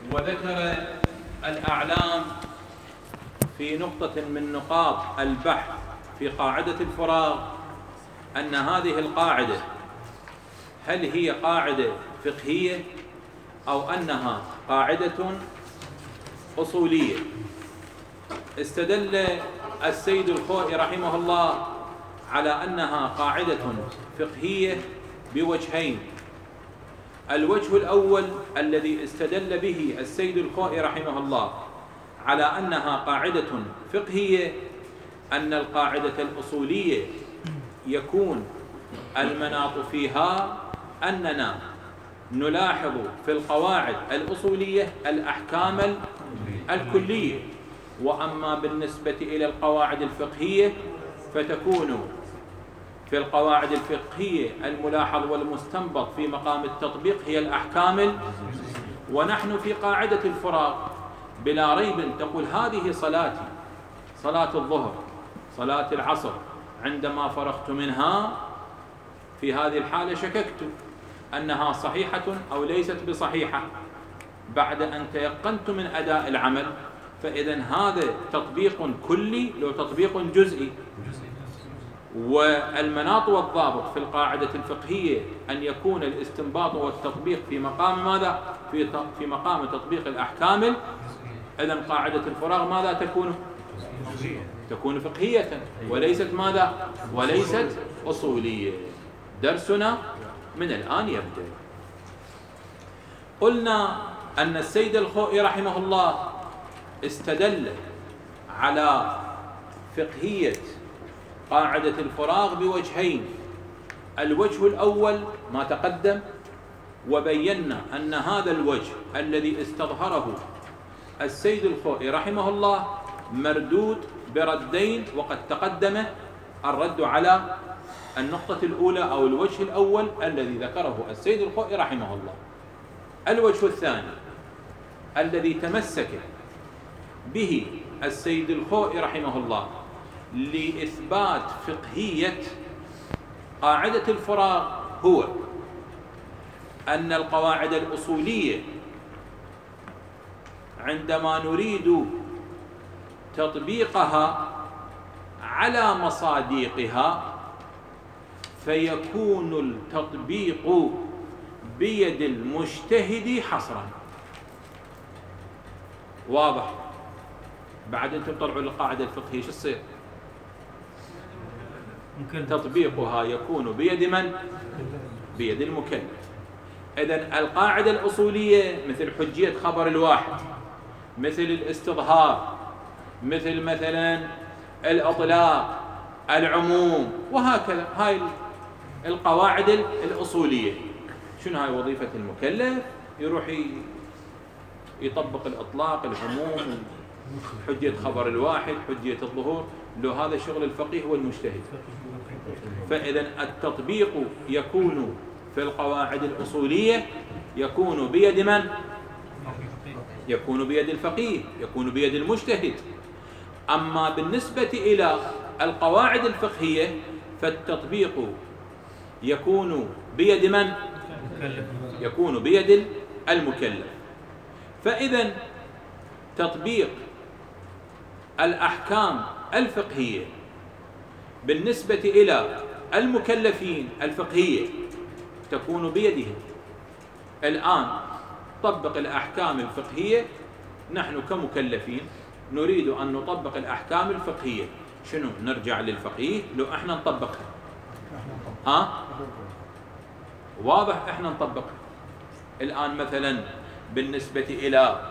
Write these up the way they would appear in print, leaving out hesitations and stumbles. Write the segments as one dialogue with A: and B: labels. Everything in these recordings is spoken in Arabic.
A: وذكر الأعلام في نقطة من نقاط البحث في قاعدة الفراغ أن هذه القاعدة هل هي قاعدة فقهية أو أنها قاعدة أصولية. استدل السيد الخوئي رحمه الله على أنها قاعدة فقهية بوجهين. الوجه الأول الذي استدل به السيد الخوئي رحمه الله على أنها قاعدة فقهية أن القاعدة الأصولية يكون المناط فيها أننا نلاحظ في القواعد الأصولية الأحكام الكلية، وأما بالنسبة إلى القواعد الفقهية فتكون في القواعد الفقهية الملاحظ والمستنبط في مقام التطبيق هي الأحكام. ونحن في قاعدة الفراغ بلا ريب تقول هذه صلاتي، صلاة الظهر، صلاة العصر، عندما فرغت منها في هذه الحالة شككت أنها صحيحة أو ليست بصحيحة بعد أن تيقنت من أداء العمل، فإذا هذا تطبيق كلي لو تطبيق جزئي. والمناط والضابط في القاعدة الفقهية أن يكون الاستنباط والتطبيق في مقام ماذا؟ في مقام تطبيق الأحكام. إذن قاعدة الفراغ ماذا تكون؟ تكون فقهية وليست ماذا؟ وليست أصولية. درسنا من الآن يبدأ. قلنا أن السيد الخوئي رحمه الله استدل على فقهية قاعدة الفراغ بوجهين. الوجه الأول ما تقدم، وبينا أن هذا الوجه الذي استظهره السيد الخوئي رحمه الله مردود بردين، وقد تقدم الرد على النقطة الأولى أو الوجه الأول الذي ذكره السيد الخوئي رحمه الله. الوجه الثاني الذي تمسك به السيد الخوئي رحمه الله لإثبات فقهية قاعدة الفراغ هو أن القواعد الأصولية عندما نريد تطبيقها على مصادقها فيكون التطبيق بيد المجتهد حصرا. واضح؟ بعد أنتم طلعوا القاعدة الفقهية شو تصير؟ تطبيقها يكون بيد من؟ بيد المكلف. إذن القاعدة الأصولية مثل حجية خبر الواحد، مثل الاستظهار، مثل مثلا الإطلاق، العموم، وهكذا. هاي القواعد الأصولية شنو هاي؟ وظيفة المكلف يروح يطبق الإطلاق، العموم، حجية خبر الواحد، حجية الظهور. لو هذا شغل الفقيه والمجتهد. فإذا التطبيق يكون في القواعد الأصولية يكون بيد من؟ يكون بيد الفقيه، يكون بيد المجتهد. أما بالنسبة إلى القواعد الفقهية فالتطبيق يكون بيد من؟ يكون بيد المكلف. فإذا تطبيق الأحكام الفقهية بالنسبة إلى المكلفين الفقهية تكون بيدهم. الآن طبق الأحكام الفقهية، نحن كمكلفين نريد أن نطبق الأحكام الفقهية، شنو؟ نرجع للفقيه لو احنا نطبقها. واضح؟ احنا نطبقها. الآن مثلا بالنسبة إلى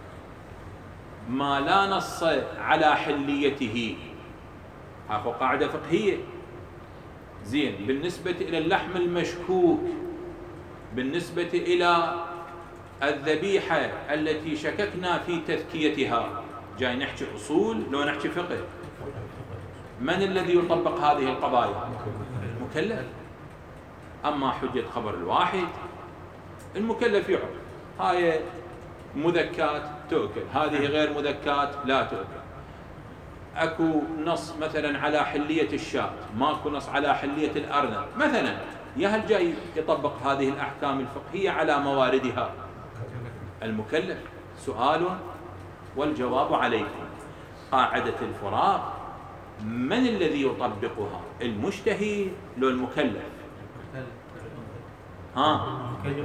A: ما لا نص على حليته هاكو قاعدة فقهية. زين، بالنسبة إلى اللحم المشكوك، بالنسبة إلى الذبيحة التي شككنا في تذكيتها، جاي نحكي أصول لو نحكي فقه. من الذي يطبق هذه القضايا؟ المكلف. أما حجة خبر الواحد المكلف يعرف هاي مذكات تؤكل، هذه غير مذكات لا تؤكل. اكو نص مثلا على حلية الشاة، ماكو نص على حلية الأرنب مثلا، يا هل جاي يطبق هذه الأحكام الفقهية على مواردها؟ المكلف. سؤال والجواب عليكم. قاعدة الفراغ من الذي يطبقها؟ المجتهد لو المكلف؟ ها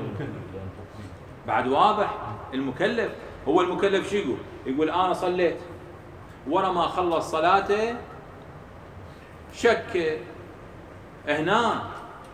A: بعد واضح. المكلف. هو المكلف شو يقول؟ يقول أنا صليت، ورا ما خلص صلاته شك. هنا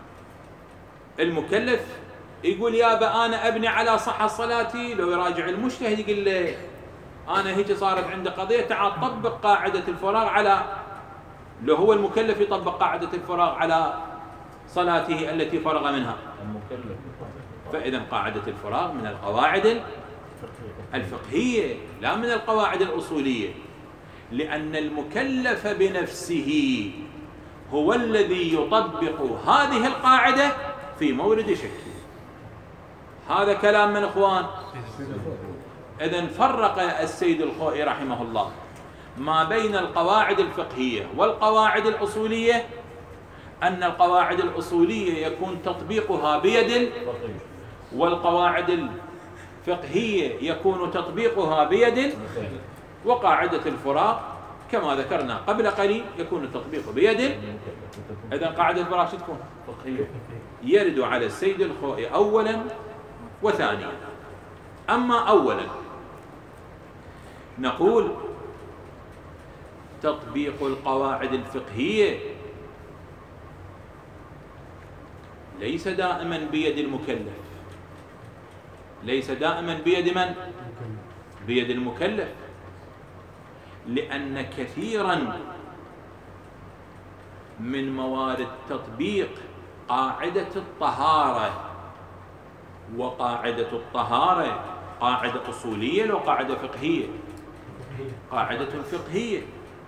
A: المكلف يقول يابا أنا أبني على صحة صلاتي. لو يراجع المجتهد يقول له أنا هيك صارت عندي قضية، تعال طبق قاعدة الفراغ على. لو هو المكلف يطبق قاعدة الفراغ على صلاته التي فرغ منها. فإذا قاعدة الفراغ من القواعد الفقهية لا من القواعد الأصولية، لأن المكلف بنفسه هو الذي يطبق هذه القاعدة في مورد شك. هذا كلام من إخوان. إذن فرق السيد الخوئي رحمه الله ما بين القواعد الفقهية والقواعد الأصولية، أن القواعد الأصولية يكون تطبيقها بيد، والقواعد الفقهية يكون تطبيقها بيد، وقاعدة الفراغ كما ذكرنا قبل قليل يكون التطبيق بيد. إذن قاعدة الفراغ شو تكون؟ يرد على السيد الخوئي أولا وثانيا. أما أولا نقول تطبيق القواعد الفقهية ليس دائما بيد المكلف. ليس دائما بيد من؟ بيد المكلف، لأن كثيرا من موارد تطبيق قاعدة الطهارة، وقاعدة الطهارة قاعدة أصولية لو قاعدة فقهية؟ قاعدة فقهية.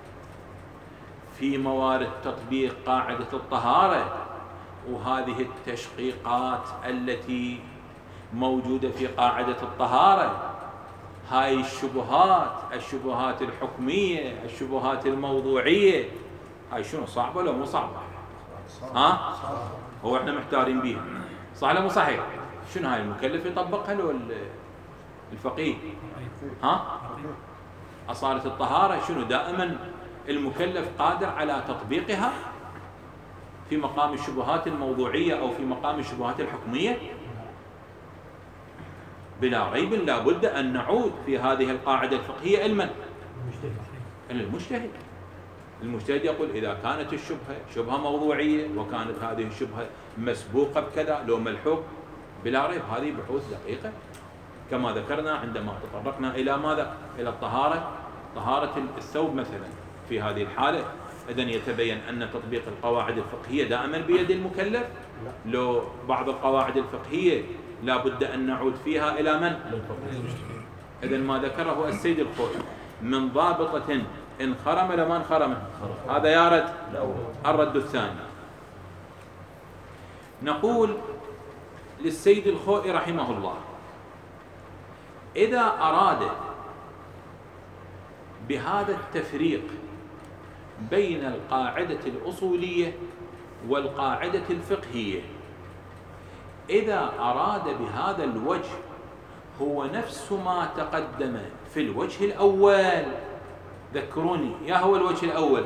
A: في موارد تطبيق قاعدة الطهارة وهذه التشقيقات التي موجودة في قاعدة الطهارة، هاي الشبهات الحكمية، الشبهات الموضوعية، هاي شنو صعبة ولا مو صعبة؟ ها؟ هو احنا محتارين بيها، صح ولا مو صحيح؟ شنو هاي المكلف يطبقها لو الفقيه؟ ها؟ أصالة الطهارة شنو دائما المكلف قادر على تطبيقها في مقام الشبهات الموضوعية أو في مقام الشبهات الحكمية؟ بلا ريب لا بد أن نعود في هذه القاعدة الفقهية إلى المجتهد. المجتهد يقول إذا كانت الشبهة شبهة موضوعية وكانت هذه الشبهة مسبوقة بكذا لو ملحوق، بلا ريب هذه بحوث دقيقة كما ذكرنا عندما تطرقنا إلى ماذا؟ إلى الطهارة، طهارة الثوب مثلا. في هذه الحالة إذن يتبين أن تطبيق القواعد الفقهية دائما بيد المكلف. لو بعض القواعد الفقهية لا بد أن نعود فيها إلى من؟ إذن ما ذكره السيد الخوئي من ضابطة انخرم لما انخرم، هذا يارد الرد الثاني. نقول للسيد الخوئي رحمه الله إذا أراد بهذا التفريق بين القاعدة الأصولية والقاعدة الفقهية، إذا أراد بهذا الوجه هو نفس ما تقدم في الوجه الأول. ذكروني يا هو الوجه الأول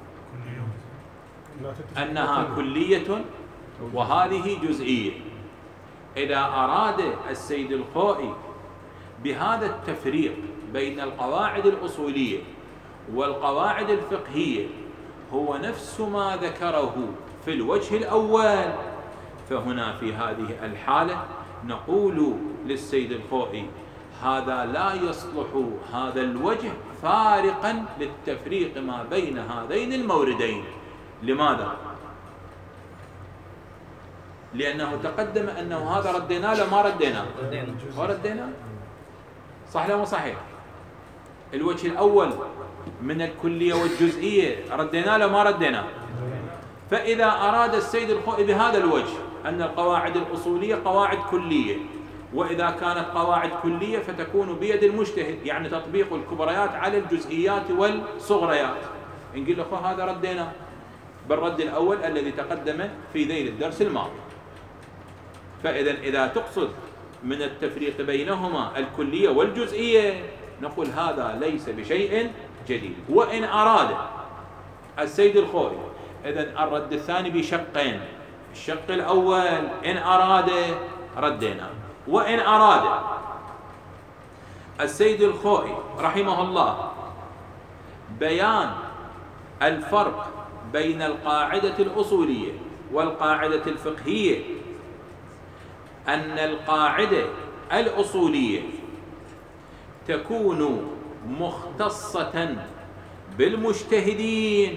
A: أنها كلية وهذه جزئية. إذا أراد السيد الخوئي بهذا التفريق بين القواعد الأصولية والقواعد الفقهية هو نفس ما ذكره في الوجه الأول، فهنا في هذه الحالة نقول للسيد الخوئي هذا لا يصلح هذا الوجه فارقا للتفريق ما بين هذين الموردين. لماذا؟ لأنه تقدم أنه هذا رديناه لو ما رديناه؟ رديناه، صح لا مو صحيح؟ الوجه الأول من الكلية والجزئية رديناه لو ما رديناه؟ فإذا أراد السيد الخوئي بهذا الوجه أن القواعد الأصولية قواعد كلية، وإذا كانت قواعد كلية فتكون بيد المجتهد، يعني تطبيق الكبريات على الجزئيات والصغريات، نقول له هذا ردينا بالرد الأول الذي تقدم في ذيل الدرس الماضي. فإذا إذا تقصد من التفريق بينهما الكلية والجزئية، نقول هذا ليس بشيء جديد. وإن أراد السيد الخوئي، إذن الرد الثاني بشقين، الشق الأول إن أراد ردينا، وإن أراد السيد الخوئي رحمه الله بيان الفرق بين القاعدة الأصولية والقاعدة الفقهية، أن القاعدة الأصولية تكون مختصة بالمجتهدين،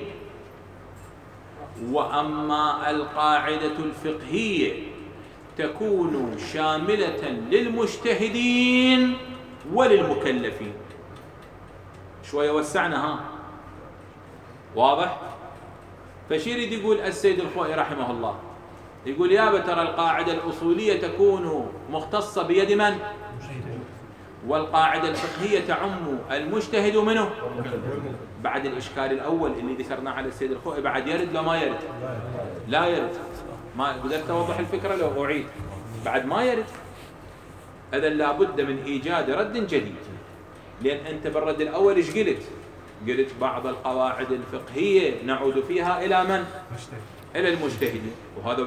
A: وأما القاعدة الفقهية تكون شاملة للمجتهدين وللمكلفين. شوية وسعنا، ها واضح؟ فشي يريد يقول السيد الخوئي رحمه الله؟ يقول يا ترى القاعدة الأصولية تكون مختصة بيد من؟ والقاعدة الفقهية تعم المجتهد منه. بعد الإشكال الأول اللي ذكرناه على السيد الخوئي بعد يرد لو ما يرد؟ لا يرد. ما قدرت أوضح الفكرة لو أعيد؟ بعد ما يرد. إذن لابد من إيجاد رد جديد، لأن أنت بالرد الأول إيش قلت؟ قلت بعض القواعد الفقهية نعود فيها إلى من؟ إلى المجتهدين، وهذا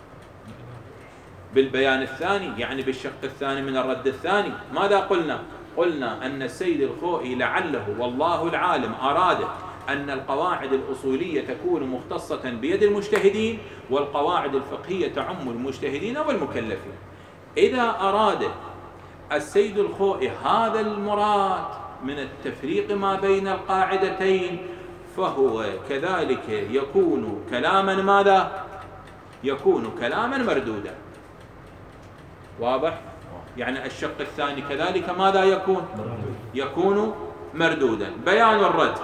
A: بالبيان الثاني، يعني بالشق الثاني من الرد الثاني. ماذا قلنا؟ قلنا أن السيد الخوئي لعله والله العالم أراد أن القواعد الأصولية تكون مختصة بيد المجتهدين، والقواعد الفقهية تعم المجتهدين والمكلفين. إذا أراد السيد الخوئي هذا المراد من التفريق ما بين القاعدتين، فهو كذلك يكون كلاما ماذا؟ يكون كلاما مردودا. واضح؟ يعني الشق الثاني كذلك ماذا يكون؟ يكون مردودا. بيان الرد: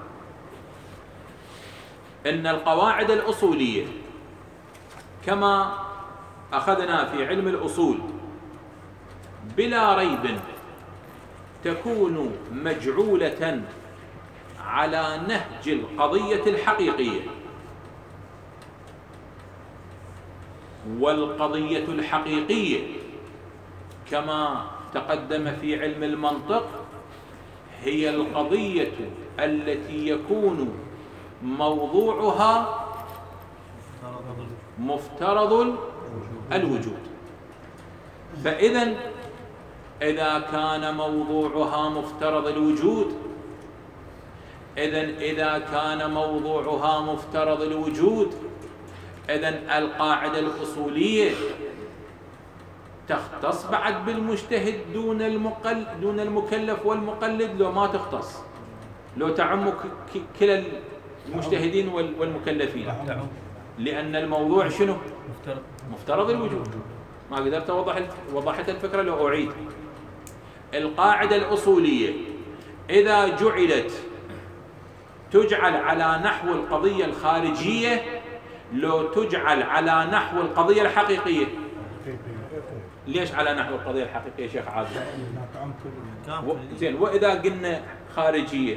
A: إن القواعد الأصولية كما أخذنا في علم الأصول بلا ريب تكون مجعولة على نهج القضية الحقيقية، والقضية الحقيقية كما تقدم في علم المنطق هي القضية التي يكون موضوعها مفترض الوجود. فإذا إذا كان موضوعها مفترض الوجود، إذا كان موضوعها مفترض الوجود، القاعدة الأصولية تختص بعد بالمجتهد دون المكلف والمقلد، لو ما تختص، لو تعم كلا المجتهدين والمكلفين، لأن الموضوع شنو؟ مفترض الوجود. ما قدرت وضحت الفكرة لو أعيد. القاعدة الأصولية إذا جعلت تجعل على نحو القضية الخارجية، لو تجعل على نحو القضية الحقيقية. ليش على نحو القضية الحقيقية شيخ عادل؟ زين، وإذا قلنا خارجية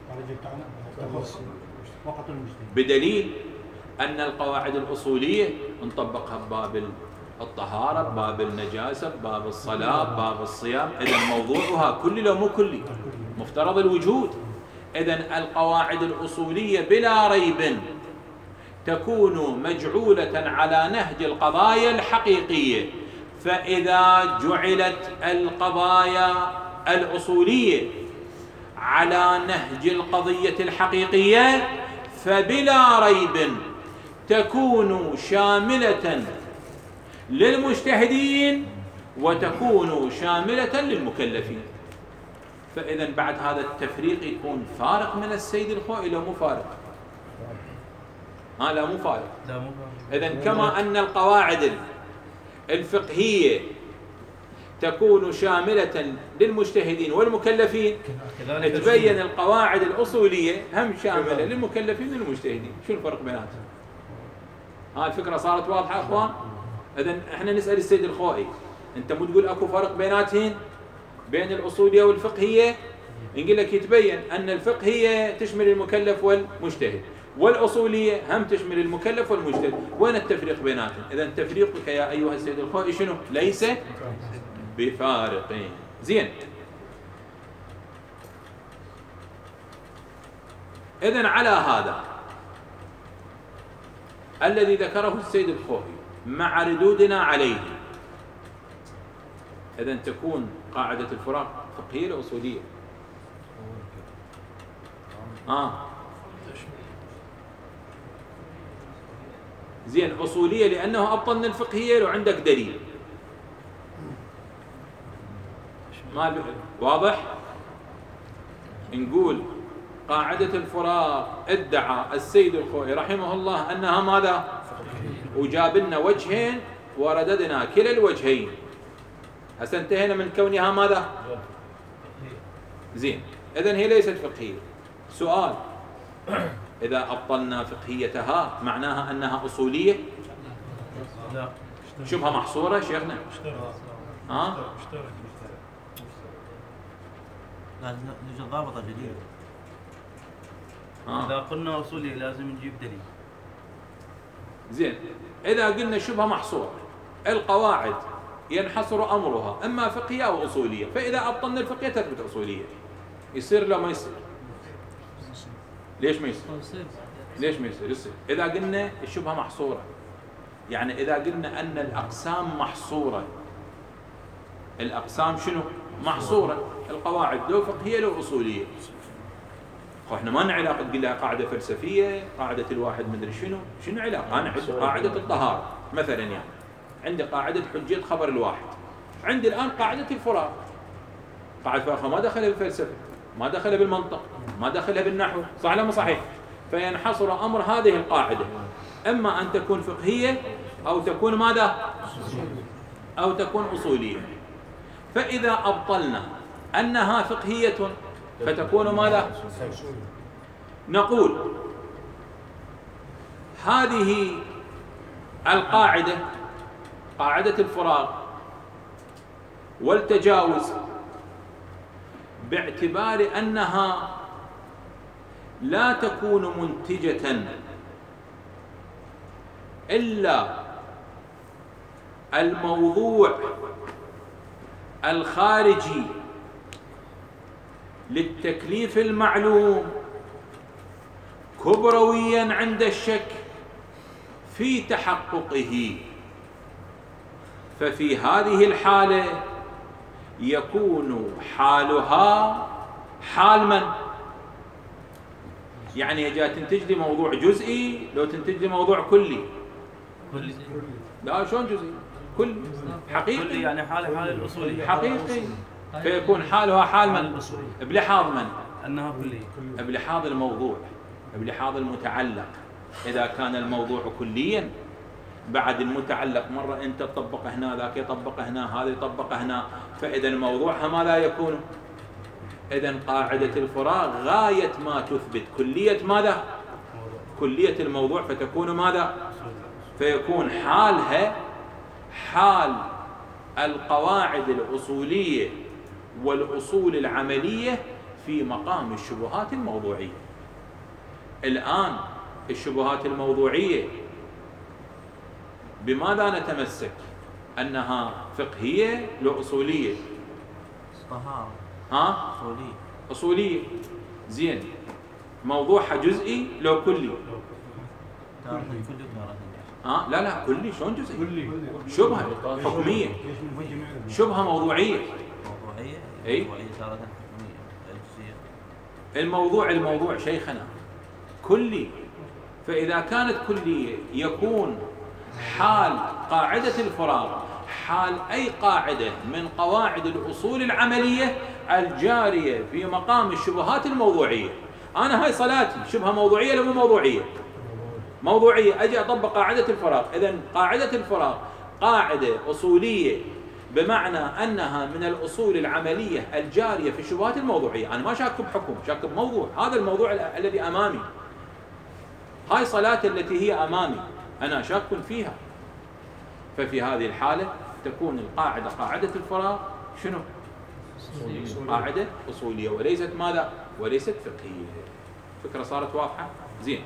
A: بدليل أن القواعد الأصولية نطبقها بباب الطهارة، بباب النجاسة، بباب الصلاة، بباب الصيام. إذن موضوعها كلي لو مو كلي مفترض الوجود. إذن القواعد الأصولية بلا ريب تكون مجعولة على نهج القضايا الحقيقية. فإذا جعلت القضايا الأصولية على نهج القضية الحقيقية فبلا ريب تكون شاملة للمجتهدين وتكون شاملة للمكلفين. فإذا بعد هذا التفريق يكون فارق من السيد الخوئي لو مو فارق؟ لا مو فارق. إذا كما أن القواعد الفقهية تكون شاملة للمجتهدين والمكلفين، تبين القواعد الأصولية هم شاملة للمكلفين والمجتهدين. شو الفرق بيناتهم؟ الفكرة صارت واضحة أخوان؟ إذن احنا نسأل السيد الخوئي، أنت مو تقول أكو فرق بيناتهن بين الأصولية والفقهية؟ نقول لك يتبين أن الفقهية تشمل المكلف والمجتهد، والأصولية هم تشمل المكلف والمجتهد. وين التفريق بيناتهم؟ إذن تفريقك يا أيها السيد الخوئي شنو؟ ليس بفارق. زين، إذن على هذا الذي ذكره السيد الخوئي مع ردودنا عليه، إذن تكون قاعدة الفراق فقهية أو أصولية؟ زين، أصولية لأنه أبطل من الفقهية. لو عندك دليل ما واضح، نقول قاعدة الفراق ادعى السيد الخوئي رحمه الله أنها ماذا؟ وجاب لنا وجهين ورددنا كلا الوجهين. هسه انتهينا من كونها ماذا؟ زين، إذن هي ليست فقهية. سؤال: إذا أبطلنا فقهيتها معناها أنها أصولية؟
B: لا.
A: شبهة محصورة شيخنا؟
B: لازم نوجد ضابطة جديدة. إذا قلنا أصولي لازم نجيب دليل.
A: زين، إذا قلنا شبهة محصورة، القواعد ينحصر أمرها إما فقهية أو أصولية، فإذا أبطلنا الفقهية تثبت أصولية. يصير لو ما يصير؟ ليش ما يصير؟ ليش ما يصير؟ يصير. إذا قلنا الشبهة محصورة، يعني إذا قلنا أن الأقسام محصورة، الأقسام شنو؟ محصورة. القواعد لو فقهية لو أصولية. احنا ما لنا علاقة تقول لها قاعدة فلسفية، قاعدة الواحد مدري شنو علاقة. أنا عندي قاعدة الطهارة مثلا، يعني عندي قاعدة حجية خبر الواحد، عندي الآن قاعدة الفراق. قاعدة الفراق ما دخلها بالفلسفة، ما دخلها بالمنطق، ما دخلها بالنحو، صح ولا مو صحيح؟ فينحصر أمر هذه القاعدة إما أن تكون فقهية أو تكون ماذا؟ أو تكون أصولية. فإذا أبطلنا أنها فقهية فتكون ماذا؟ نقول هذه القاعدة، قاعدة الفراق والتجاوز، باعتبار أنها لا تكون منتجة إلا الموضوع الخارجي للتكليف المعلوم كبرويا عند الشك في تحققه، ففي هذه الحالة يكون حالها حال من؟ يعني جاء تنتج لي موضوع جزئي لو تنتج لي موضوع كلي. لا، شلون جزئي؟ كلي حقيقي،
B: يعني حال الأصولية
A: حقيقي، فيكون حالها حال من؟ بلحاظ من؟
B: أنها كلية،
A: بلحاظ الموضوع، بلحاظ المتعلق. إذا كان الموضوع كليا بعد المتعلق مرة أنت تطبق هنا، ذاك يطبق هنا، هذا يطبق هنا، فإذا موضوعها ما لا يكون. إذا قاعدة الفراق غاية ما تثبت كلية ماذا؟ كلية الموضوع، فتكون ماذا؟ فيكون حالها حال القواعد الأصولية والأصول العملية في مقام الشبهات الموضوعية. الآن الشبهات الموضوعية بماذا نتمسك؟ أنها فقهية لو أصولية؟
B: طهارة. أصولية.
A: أصولية. زين، موضوعها جزئي لو كلي؟ لا كلي. شلون جزئي؟ كلي. شبهة حكمية، شبهة موضوعية. أي الموضوع شيخنا كلي. فإذا كانت كلية يكون حال قاعدة الفراق حال أي قاعدة من قواعد الأصول العملية الجارية في مقام الشبهات الموضوعية. أنا هاي صلاتي شبهة موضوعية لو مو موضوعية؟ موضوعية. أجي أطبق قاعدة الفراق. إذن قاعدة الفراق قاعدة أصولية بمعنى أنها من الأصول العملية الجارية في الشبهات الموضوعية. أنا ما شاك بحكم، شاك بموضوع. هذا الموضوع الذي أمامي، هاي صلاتي التي هي أمامي أنا شاك فيها. ففي هذه الحالة تكون القاعدة قاعدة الفراق شنو؟ قاعدة أصولية وليست ماذا؟ وليست فقهية. فكرة صارت واضحة؟ زين.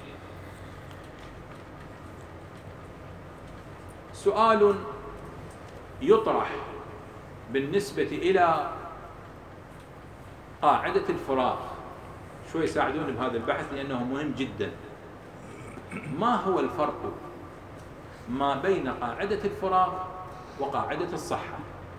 A: سؤال يطرح بالنسبة إلى قاعدة الفراغ، شوي يساعدوني بهذا البحث لأنه مهم جدا. ما هو الفرق ما بين قاعدة الفراغ وقاعدة الصحة؟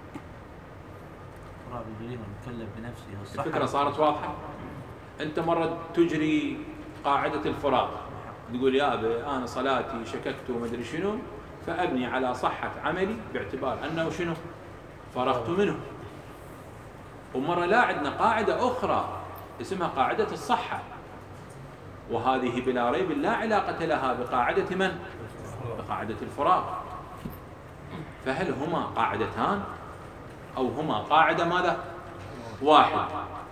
B: الفراغ يجريه المكلف بنفسه.
A: الفكرة صارت واضحة؟ أنت مرة تجري قاعدة الفراغ، تقول يا أبي أنا صلاتي شككت ومدري شنو، فأبني على صحة عملي باعتبار أنه شنو؟ فرغت منه. ومرة لا، عندنا قاعدة أخرى اسمها قاعدة الصحة، وهذه بلا ريب لا علاقة لها بقاعدة من؟ بقاعدة الفراغ. فهل هما قاعدتان أو هما قاعدة ماذا؟ واحد.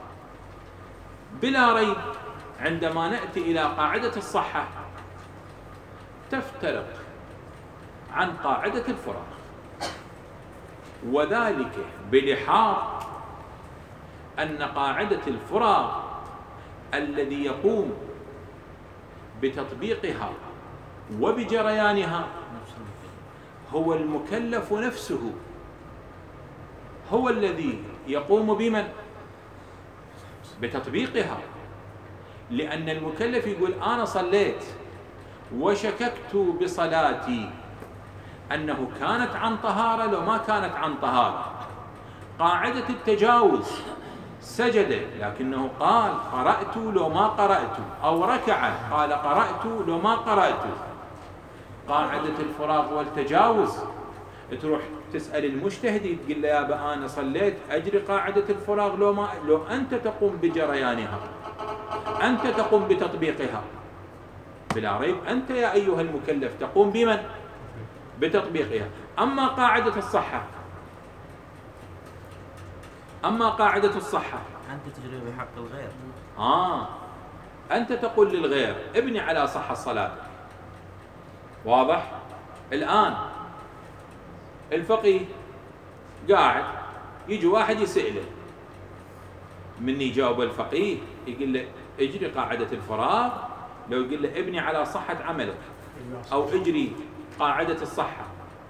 A: بلا ريب عندما نأتي إلى قاعدة الصحة تفترق عن قاعدة الفراغ، وذلك بلحاظ أن قاعدة الفراغ الذي يقوم بتطبيقها وبجريانها هو المكلف نفسه، هو الذي يقوم بمن؟ بتطبيقها. لأن المكلف يقول أنا صليت وشككت بصلاتي أنه كانت عن طهارة لو ما كانت عن طهارة. قاعدة التجاوز سجد لكنه قال قرأت لو ما قرأت، أو ركع قال قرأت لو ما قرأت. قاعدة الفراغ والتجاوز تروح تسأل المجتهد تقول له يا أبا أنا صليت أجري قاعدة الفراغ لو أنت تقوم بجريانها، أنت تقوم بتطبيقها. بلا ريب أنت يا أيها المكلف تقوم بمن؟ بتطبيقها. أما قاعدة الصحة، أما قاعدة الصحة
B: أنت تجري بحق الغير.
A: أنت تقول للغير ابني على صحة الصلاة. واضح؟ الآن الفقيه قاعد، يجي واحد يسأله، من يجاوب الفقيه يقول له اجري قاعدة الفراغ، لو يقول له ابني على صحة عملك، أو اجري قاعدة الصحة.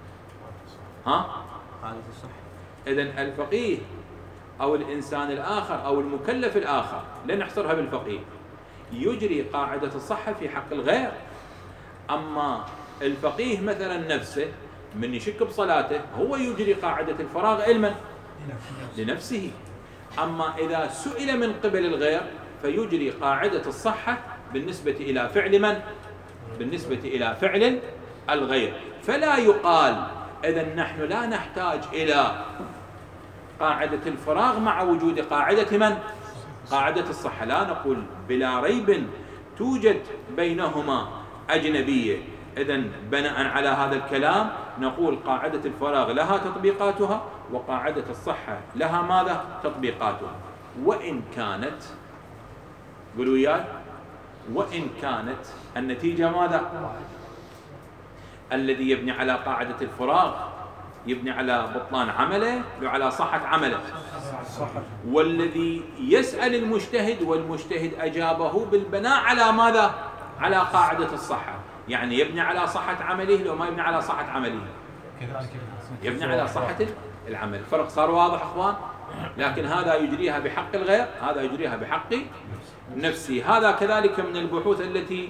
B: قاعدة الصحة.
A: إذن الفقيه أو الإنسان الآخر أو المكلف الآخر، لا نحصرها بالفقيه، يجري قاعدة الصحة في حق الغير. أما الفقيه مثلا نفسه من يشك بصلاته هو يجري قاعدة الفراغ علما لنفسه. أما إذا سئل من قبل الغير فيجري قاعدة الصحة بالنسبة إلى فعل من؟ بالنسبة إلى فعل الغير. فلا يقال إذن نحن لا نحتاج إلى قاعدة الفراغ مع وجود قاعدة من؟ قاعدة الصحة. لا، نقول بلا ريب توجد بينهما أجنبية. إذن بناء على هذا الكلام نقول قاعدة الفراغ لها تطبيقاتها وقاعدة الصحة لها ماذا؟ تطبيقاتها. وإن كانت، قولوا وياي، وإن كانت النتيجة ماذا؟ الذي يبني على قاعدة الفراغ يبني على بطلان عمله وعلى صحة عمله، والذي يسأل المجتهد والمجتهد أجابه بالبناء على ماذا؟ على قاعدة الصحة. يعني يبني على صحة عمله لو ما يبني على صحة عمله، يبني على صحة العمل. الفرق صار واضح أخوان؟ لكن هذا يجريها بحق الغير، هذا يجريها بحق نفسي. هذا كذلك من البحوث التي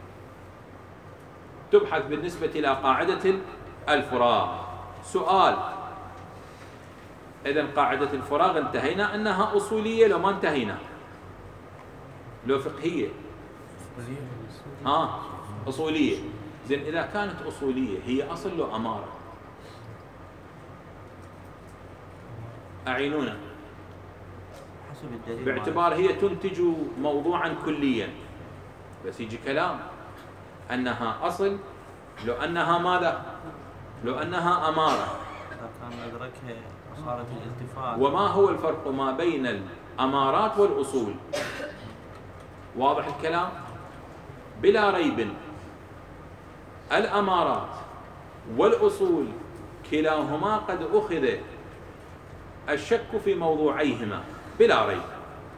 A: تبحث بالنسبة إلى قاعدة الفراغ. سؤال: إذن قاعدة الفراغ انتهينا أنها أصولية لو ما انتهينا؟ لو فقهية؟ أصولية. زين، إذا كانت أصولية هي أصل لو أمارة؟ أعينونا.
B: حسب الدليل،
A: باعتبار هي تنتج موضوعا كليا، بس يجي كلام أنها أصل لو أنها ماذا؟ لو أنها أمارة.
B: إذا كان أدركها صارت الالتفات.
A: وما هو الفرق ما بين الأمارات والأصول؟ واضح الكلام؟ بلا ريب الأمارات والأصول كلاهما قد أخذ الشك في موضوعيهما بلا ريب.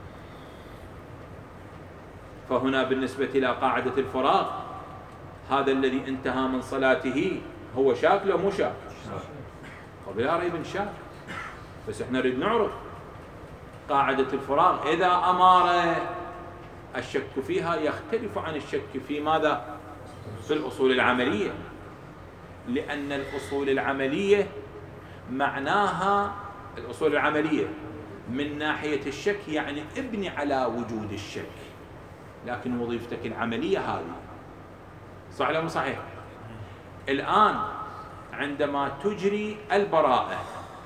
A: فهنا بالنسبة إلى قاعدة الفراغ، هذا الذي انتهى من صلاته هو شاك لو مو شاك؟ وبلا ريب شاك. بس احنا نريد نعرف قاعدة الفراغ إذا أمارة الشك فيها يختلف عن الشك في ماذا؟ في الأصول العملية، لأن الأصول العملية معناها الأصول العملية من ناحية الشك يعني ابني على وجود الشك، لكن وظيفتك العملية هذه. صح ولا مو صحيح؟ الآن عندما تجري البراءة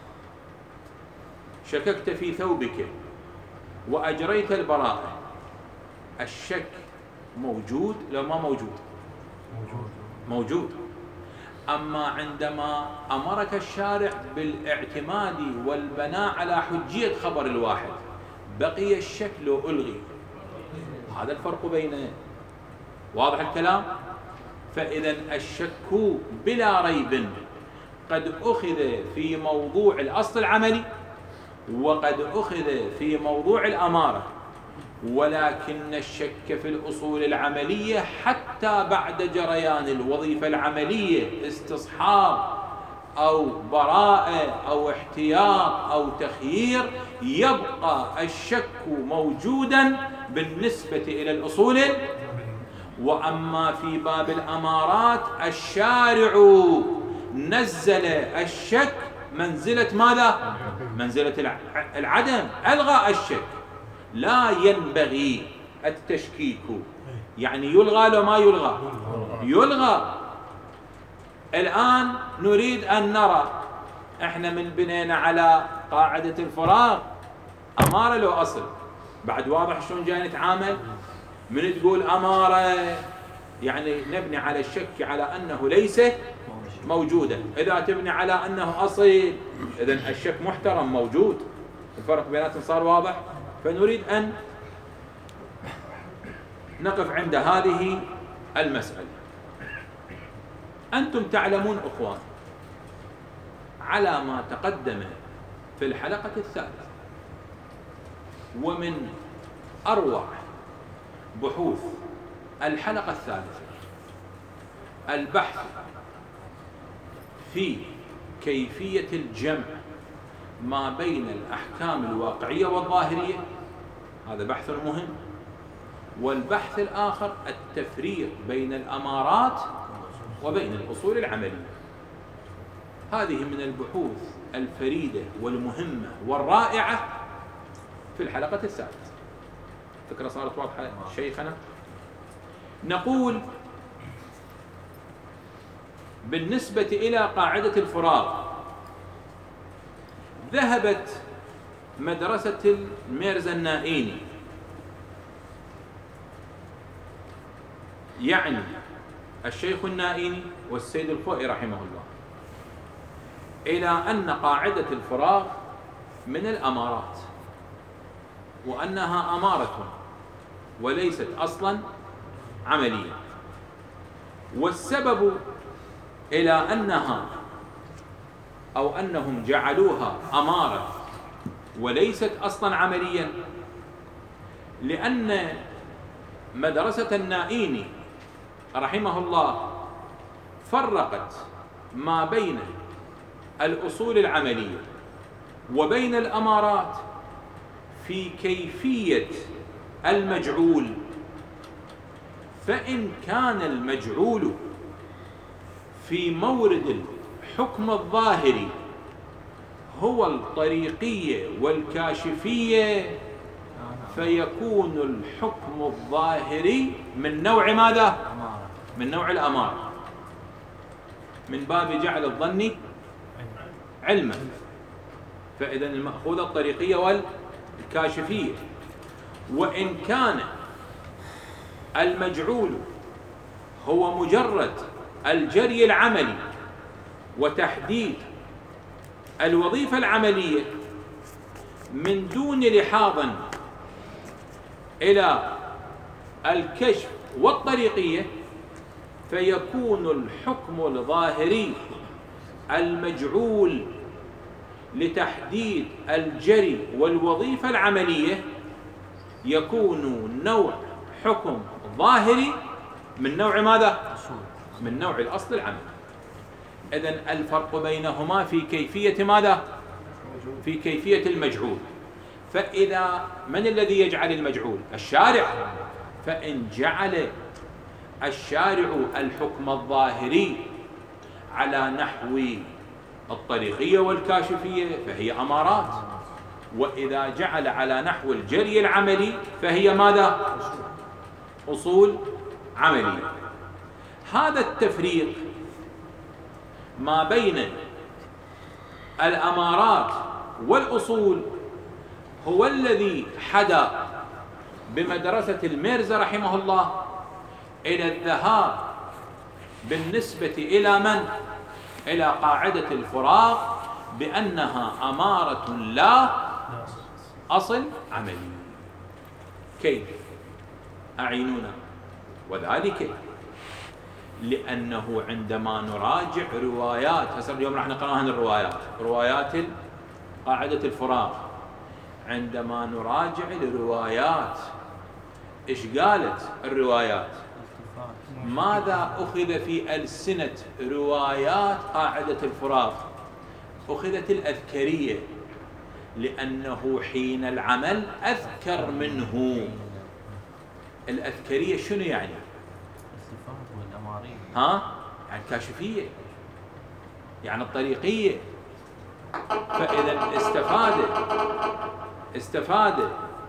A: شككت في ثوبك وأجريت البراءة، الشك موجود لو ما موجود؟ موجود. أما عندما أمرك الشارع بالاعتماد والبناء على حجية خبر الواحد بقي الشك لو ألغي. هذا الفرق بينه. واضح الكلام؟ فإذا الشك بلا ريب قد أخذ في موضوع الأصل العملي وقد أخذ في موضوع الأمارة، ولكن الشك في الأصول العملية حتى بعد جريان الوظيفة العملية استصحاب أو براءة أو احتياط أو تخيير يبقى الشك موجودا بالنسبة إلى الأصول. وأما في باب الأمارات الشارع نزل الشك منزلة ماذا؟ منزلة العدم، ألغى الشك. لا ينبغي التشكيك، يعني يلغى لو ما يلغى؟ يلغى. الآن نريد أن نرى احنا من بنينا على قاعدة الفراغ أمارة لو أصل، بعد واضح شلون جاي نتعامل؟ من تقول أمارة يعني نبني على الشك على أنه ليس موجودا، إذا تبني على أنه أصيل إذن الشك محترم موجود. الفرق بيناتهم صار واضح. فنريد أن نقف عند هذه المسألة. أنتم تعلمون أخوان على ما تقدم في الحلقة الثالثة، ومن أروع بحوث الحلقة الثالثة البحث في كيفية الجمع ما بين الأحكام الواقعية والظاهرية، هذا بحث مهم. والبحث الآخر التفريق بين الأمارات وبين الأصول العملية. هذه من البحوث الفريدة والمهمة والرائعة في الحلقة الثالثة. فكرة صارت واضحة شيخنا؟ نقول بالنسبة إلى قاعدة الفراغ ذهبت مدرسة الميرزا النائيني، يعني الشيخ النائيني والسيد الخوئي رحمه الله، إلى أن قاعدة الفراغ من الأمارات، وأنها أمارة وليست أصلا عمليا. والسبب إلى أنها أو أنهم جعلوها أمارة وليست أصلا عمليا لأن مدرسة النائيني رحمه الله فرقت ما بين الأصول العملية وبين الأمارات في كيفية المجعول. فإن كان المجعول في مورد الحكم الظاهري هو الطريقية والكاشفية فيكون الحكم الظاهري من نوع ماذا؟ من نوع الأمارة، من باب جعل الظن علما. فإذا المأخوذة الطريقية والكاشفية. وإن كان المجعول هو مجرد الجري العملي وتحديد الوظيفة العملية من دون لحاظ إلى الكشف والطريقية فيكون الحكم الظاهري المجعول لتحديد الجري والوظيفة العملية يكون نوع حكم ظاهري من نوع ماذا؟ من نوع الأصل العملي. إذن الفرق بينهما في كيفية ماذا؟ في كيفية المجعول. فإذا من الذي يجعل المجعول؟ الشارع. فإن جعل الشارع الحكم الظاهري على نحو الطريقية والكاشفية فهي أمارات، وإذا جعل على نحو الجري العملي فهي ماذا؟ أصول عملية. هذا التفريق ما بين الأمارات والأصول هو الذي حدا بمدرسة الميرزا رحمه الله إلى الذهاب بالنسبة إلى من؟ إلى قاعدة الفراغ بأنها أمارة لا أصل عملي. كيف؟ أعينونا. وذلك لأنه عندما نراجع روايات، هسه اليوم راح نقرأ عن الروايات، روايات قاعدة الفراغ، عندما نراجع الروايات إيش قالت الروايات؟ ماذا أخذ في ألسنة روايات قاعدة الفراغ؟ أخذت الأذكرية، لأنه حين العمل أذكر منه. الأذكرية شنو يعني؟ يعني كاشفية، يعني الطريقية. فإذا استفاد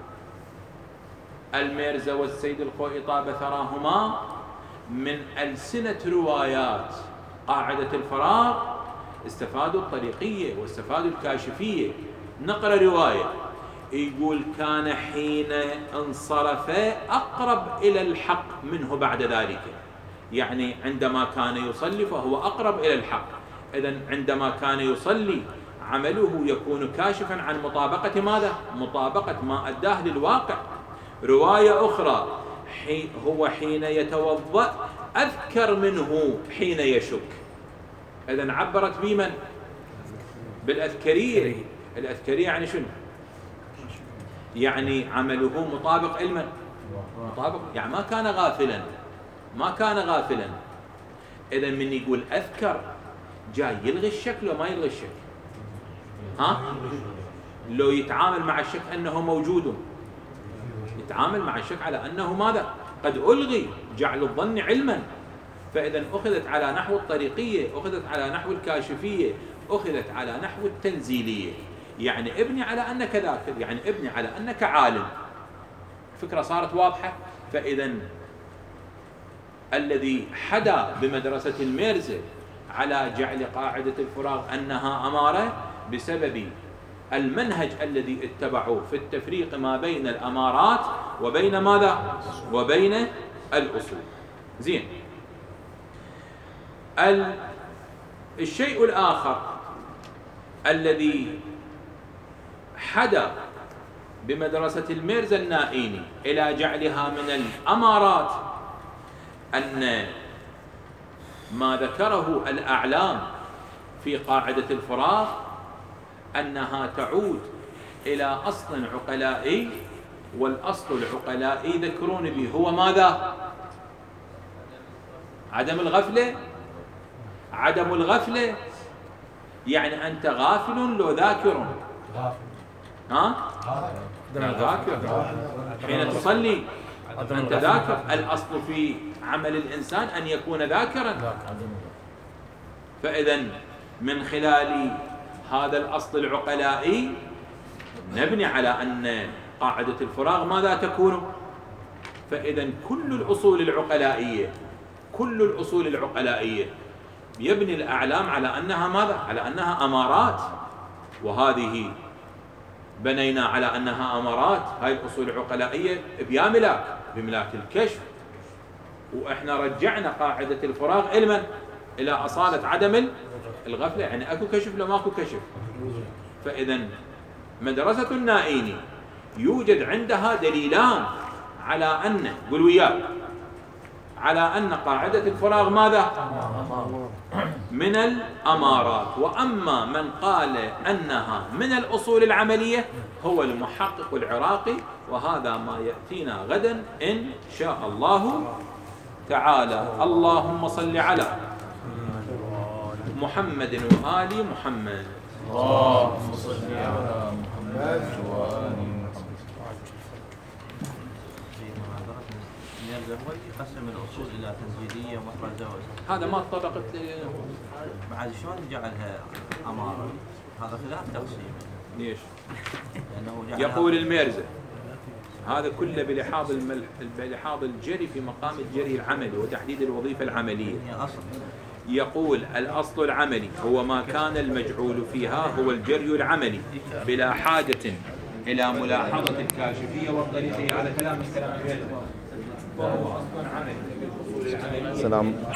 A: الميرزا والسيد الخوئي طاب ثراهما من ألسنة روايات قاعدة الفراغ، استفادوا الطريقية واستفادوا الكاشفية. نقرأ رواية يقول: كان حين انصرف أقرب إلى الحق منه بعد ذلك، يعني عندما كان يصلي فهو أقرب إلى الحق. إذن عندما كان يصلي عمله يكون كاشفا عن مطابقة ماذا؟ مطابقة ما أداه للواقع. رواية أخرى: هو حين يتوضأ أذكر منه حين يشك. إذن عبرت بمن؟ بالأذكرية. الأذكرية يعني شنو؟ يعني عمله مطابق علما، مطابق، يعني ما كان غافلا. إذن من يقول أذكر جاي يلغي الشك لو ما يلغي الشك؟ لو يتعامل مع الشك أنه موجود، يتعامل مع الشك على أنه ماذا؟ قد ألغي، جعل الظن علما. فإذا أخذت على نحو الطريقية، أخذت على نحو الكاشفية، أخذت على نحو التنزيلية. يعني ابني على أنك ذاكر، يعني ابني على أنك عالم. الفكرة صارت واضحة. فإذا الذي حدا بمدرسة الميرزا على جعل قاعدة الفراغ أنها أمارة بسبب المنهج الذي اتبعوه في التفريق ما بين الأمارات وبين ماذا؟ وبين الأصول. زين. الشيء الآخر الذي حدا بمدرسة الميرزا النائيني إلى جعلها من الأمارات أن ما ذكره الأعلام في قاعدة الفراغ أنها تعود إلى أصل عقلائي، والأصل العقلائي ذكرون به هو ماذا؟ عدم الغفلة. عدم الغفلة يعني أنت غافل لو ذاكر. ذاكر حين تصلي أنت ذاكر. الأصل في عمل الإنسان أن يكون ذاكرا. فإذا من خلال هذا الأصل العقلائي نبني على أن قاعدة الفراغ ماذا تكون؟ فإذا كل الأصول العقلائية يبني الأعلام على أنها ماذا؟ على أنها أمارات. وهذه بنينا على أنها أمارات. هاي الأصول العقلائية بملاك الكشف. وإحنا رجعنا قاعدة الفراغ علما إلى أصالة عدم الغفلة، يعني أكو كشف لو ماكو كشف. فإذا مدرسة النائيني يوجد عندها دليلان على أن، قل وياك، على أن قاعدة الفراغ ماذا؟ من الأمارات. وأما من قال أنها من الأصول العملية هو المحقق العراقي، وهذا ما يأتينا غدا إن شاء الله تعالى. اللهم صل على محمد وآل محمد.
C: اللهم صل على محمد وآل محمد.
B: الميرزا هو اللي يقسم الأصول إلى تنزيلية ومخرجة
A: هذا ما تطرقت
B: بعد شلون جعلها أمارة؟ هذا خلاف تقسيم.
A: ليش؟
B: لأنه جعلها
A: يقول الميرزا هذا كله بلحاظ الجري في مقام الجري العملي وتحديد الوظيفة العملية.
B: هي أصل.
A: يقول الأصل العملي هو ما كان المجعول فيها هو الجري العملي بلا حاجة إلى ملاحظة الكاشفية والطريقية. على كلام الكلام وهو أصل عملي.
D: سلام.